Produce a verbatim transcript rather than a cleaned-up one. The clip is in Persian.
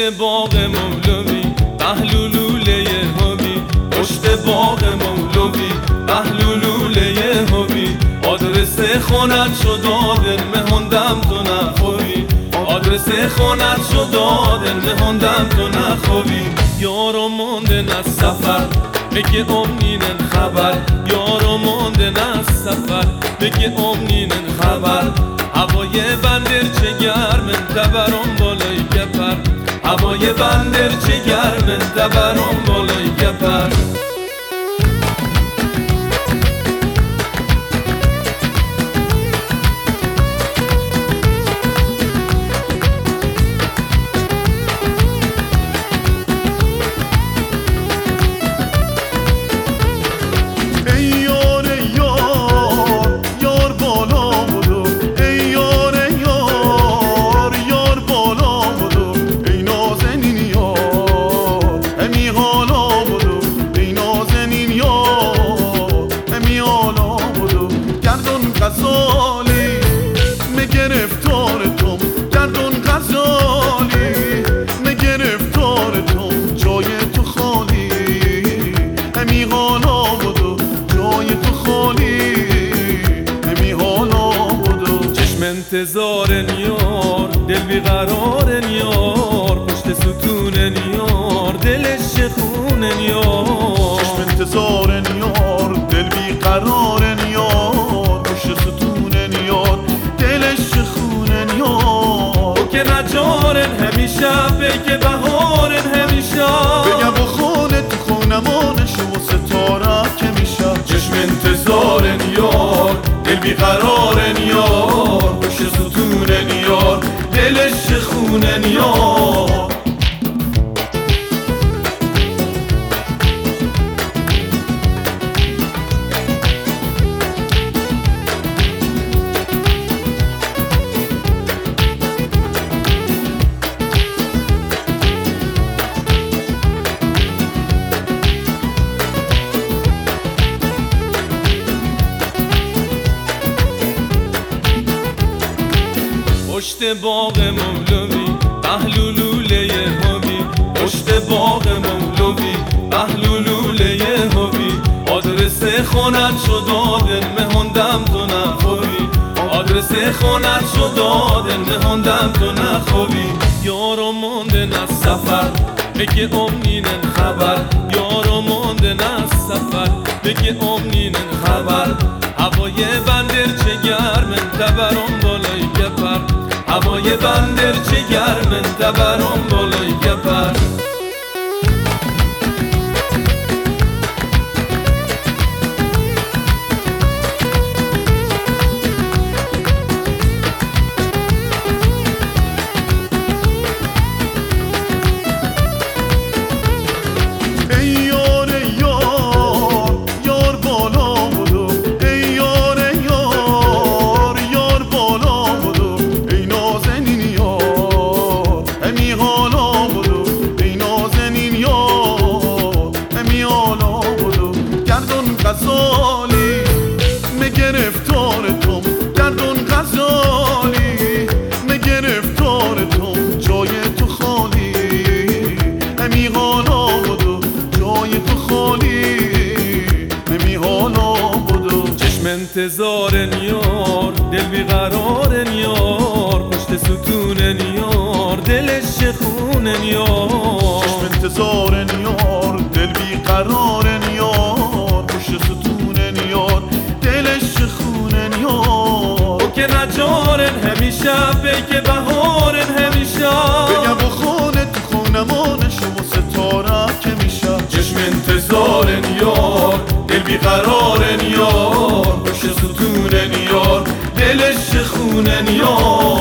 باغ مولوی بهلولوله هوی، پشت باغ مولوی بهلولوله هوی. آدرس خونت شو دادن مهندم تو نخوی، آدرس خونت شو دادن مهندم تو نخوی. یارو موندن از سفر بگه امنینن خبر، یارو موندن از سفر بگه امنینن خبر. هوای بندر چه گرمن تبرم بالای گپر، هوای بندر چه گرمن تبرم بالای گپر. غزالی می گرفتار توم گردون غزالی می گرفتار توم جای تو خالی همی حالا بودو جای تو خالی همی حالا بودو. چشم انتظار یار دل بیقرار یار، پشت ستون یار دلش خون یار. چشم انتظار یار دل بیقرار یار، پشت ستون یار دلش خونن یار. او که نجارن همیشه بگه بهارن همیشه، بگه با خونه تو خونمانش و ستاره که میشه. چشم انتظار یار دل بیقرار یار، پشت ستون یار دلش خونن یار. پشت باغ مولوی بهلولوله هوی، پشت باغ مولوی بهلولوله هوی. آدرس خونت شو دادن مهندم تو نخوی، آدرس خونت شو دادن مهندم تو نخوی. یارو موندن از سفر بگه امنینن خبر، یارو موندن از سفر بگه امنینن خبر. هوای بندر چه گرمن تبرم بالای گپر، هوای بندر چه گرمن تبرم بالای گپر. غزالی می گرفتار توم گردون غزالی می گرفتار توم جای تو خالی همی حالا بودو جای تو خالی همی حالا بودو. چشم انتظار یار دل بیقرار یار، پشت ستون یار دلش خون یار. چشم انتظار یار دل بیقرار یار، پشت ستون یار دلش خونن یار. او که نجارن همیشه بگه بهارن همیشه، بگه با خونه تو خونمانش و ستاره که میشه. چشم انتظار یار دل بیقرار یار، پشت ستون یار دلش خونن یار.